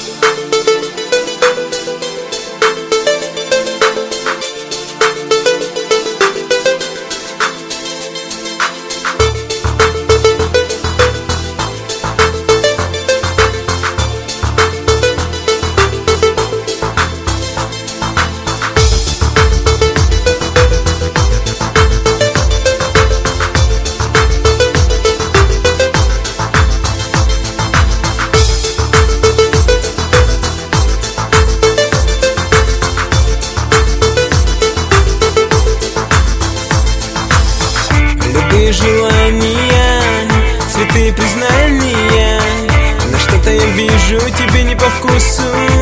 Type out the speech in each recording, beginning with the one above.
Желания, цветы признания, но что-то я вижу тебе не по вкусу.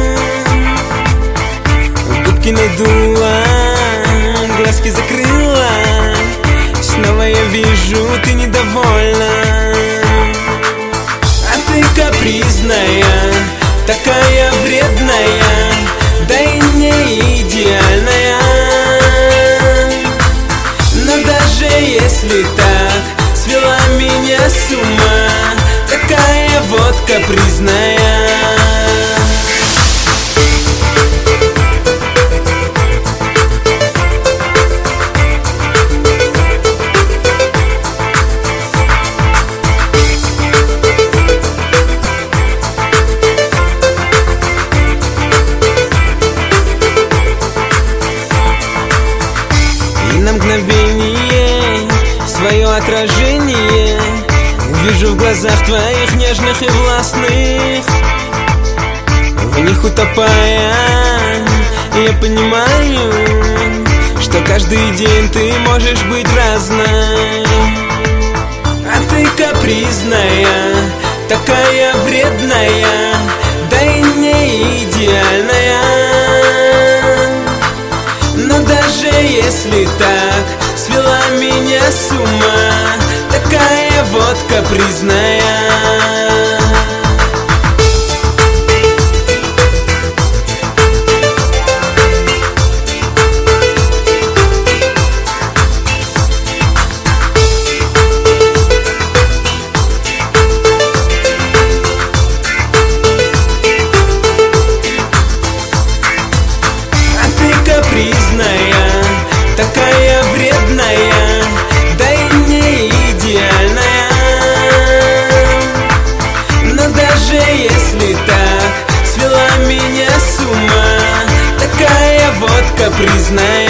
Губки надула, глазки закрыла, снова я вижу, ты недовольна. А ты капризная, такая вредная, да и не идеальная. Но даже если так свела меня с ума, такая вот капризная. И на мгновение свое отражение увижу в глазах твоих нежных и властных. В них утопая, я понимаю, что каждый день ты можешь быть разной. А ты капризная, такая вредная, да и не идеальная. Но даже если так свела меня с ума, такая вот капризная. Капризная, такая вредная, да и не идеальная. Но даже если так свела меня с ума, такая вот капризная.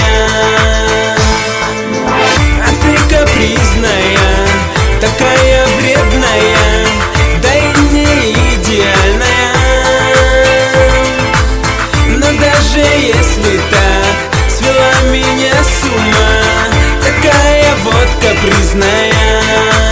А ты капризная, такая вредная, да и не идеальная. Но даже если так свела меня с ума, такая вот капризная.